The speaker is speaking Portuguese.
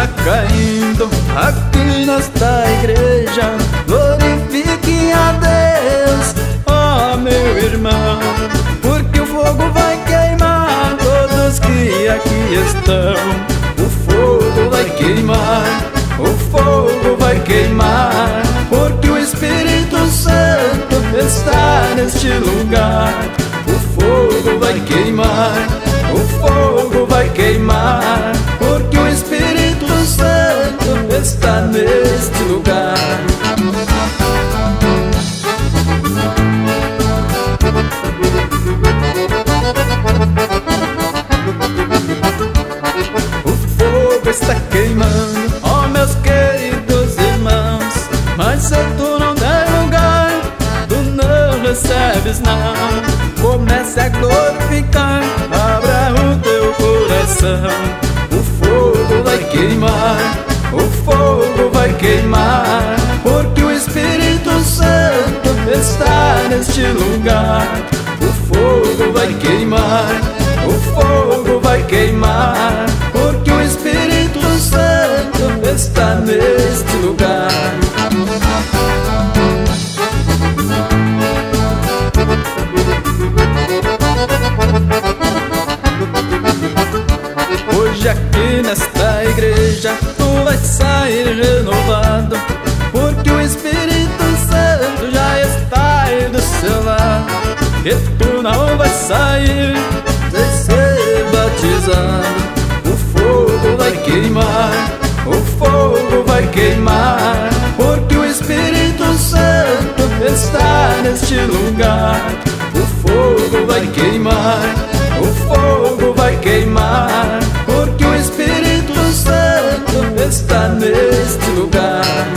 está caindo aqui nesta igreja. Glorifique a Deus, ó meu irmão, porque o fogo vai queimar todos que aqui estão. O fogo vai queimar, o fogo vai queimar, porque o Espírito Santo está neste lugar. O fogo vai queimar, o fogo vai queimar, porque o Espírito Santo está neste lugar. O fogo está queimando, ó meus queridos irmãos, mas se tu não der lugar, tu não recebes não. Comece a glorificar, abra o teu coração. O fogo vai queimar, o fogo vai queimar, porque o Espírito Santo está neste lugar. O fogo vai queimar, o fogo vai queimar, porque o Espírito Santo está neste lugar. Hoje aqui nesta igreja tu vais sair renovado, porque o Espírito Santo já está aí do seu lado. E tu não vais sair sem ser batizado. O fogo vai queimar, o fogo vai queimar, porque o Espírito Santo está neste lugar. O fogo vai queimar, o fogo vai queimar, porque o Espírito Santo está neste lugar.